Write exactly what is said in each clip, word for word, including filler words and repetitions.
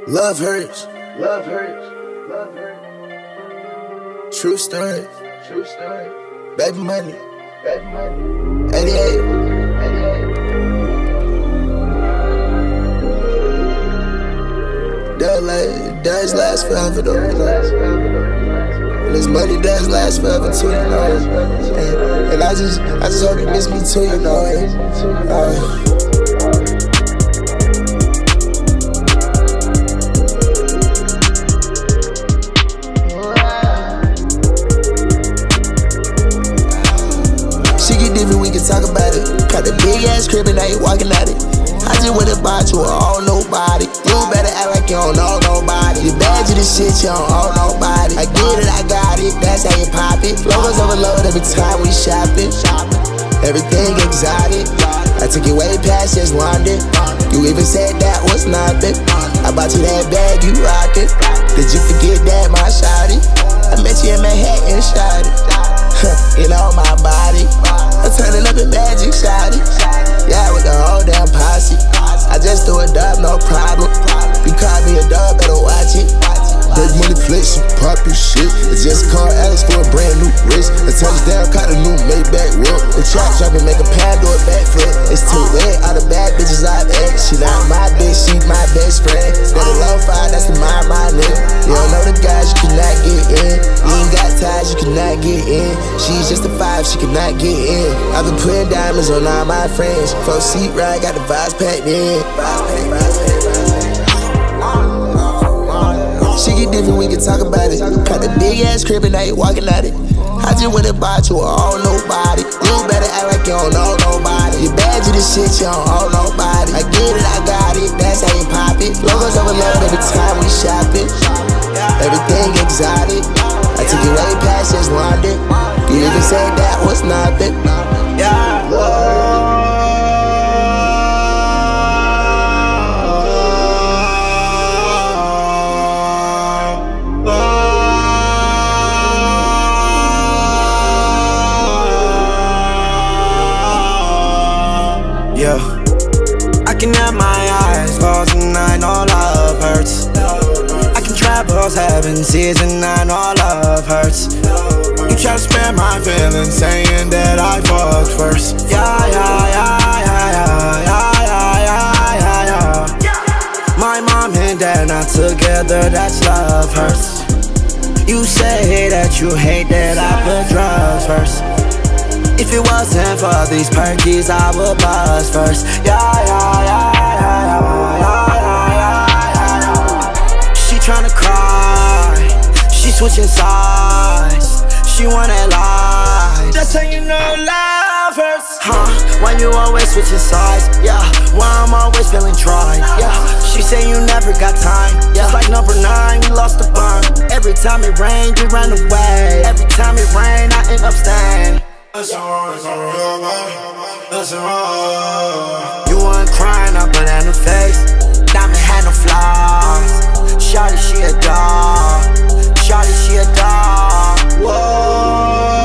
Love hurts. Love hurts. Love hurts. True story. True story. Baby money. Baby money. eighty-eight. eighty-eight. That like, does last forever though. You know? And this money does last forever too, you know. And, and I just, I just hope you miss me too, you know. And, uh, we can talk about it. Got a big ass crib and now you walking at it. I just went and bought you a all nobody. You better act like you don't know nobody. You bad to this shit, you don't owe nobody. I get it, I got it, that's how you pop it. Logos overload every time we shopping. Everything exotic. I took you way past just London. You even said that was nothing. I bought you that bag, you rock it. Did you forget that, my shawty? I met you in Manhattan, shawty. You know my body. I'm turning up in magic, shawty. Yeah, with the whole damn posse. I just threw a dub, no problem. You caught me a dub, better watch it. Big money flex, pop your shit. I just called Alex for a brand new wrist. A touchdown, caught a new Maybach whip. The trap dropping, make a pan do a backflip. It's too wet, all the bad bitches I've ex. She not my bitch, she my best friend. Steady low five, that's the mind, my nigga. You don't know the guys, you cannot get in. You ain't got ties, you cannot get in. She's just a five, she cannot get in. I've been putting diamonds on all my friends. Four seat ride, got the vibes packed in. Vibes packed, vibes packed, vibes packed. She get different, we can talk about it. Got the big ass crib and now you walking at it. I just went and bought you a all nobody. You better act like you don't know nobody. You bad to this shit, you don't owe nobody. I get it, I got it, that's how you pop it. Logos overload every time we shopping. Everything exotic. I took you way past just London. You even said that was nothing. Yeah. Whoa. Yeah, I can have my eyes closed and I know love hurts. I can travel seven seas and I know love hurts. You try to spare my feelings saying that I fucked first. Yeah, yeah, yeah, yeah, yeah, yeah, yeah, yeah, yeah. My mom and dad not together, that's love hurts. You say that you hate that I put drugs first. If it wasn't for these perkies, I would buzz first. Yeah, yeah, yeah, yeah, yeah, yeah, yeah, yeah. She tryna cry, she switching sides. She wanna lie, that's how you know love hurts. Huh, why you always switching sides? Yeah, why I'm always feeling dry? Yeah, she say you never got time. Yeah, it's like number nine, we lost the bond. Every time it rained, you ran away. Every time it rained, I end up staying. Listen wrong, listen wrong. You weren't crying, I put in the face. Diamond had no flaws. Shawty, she a dog. Shawty, she a dog. Whoa.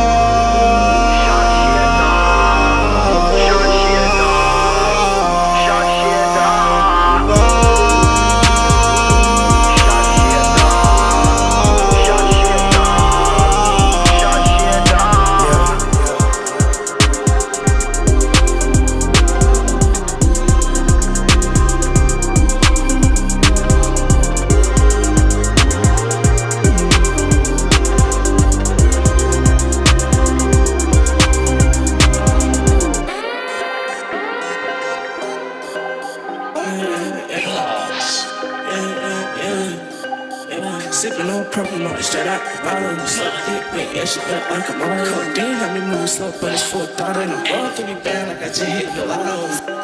Sippin' on purple, no, straight out the bottle. Suck dick, bitch, yeah, she look like a model. Codeine got me moving slow, but it's full thought in the ball. Think me bad like I just hit the lotto.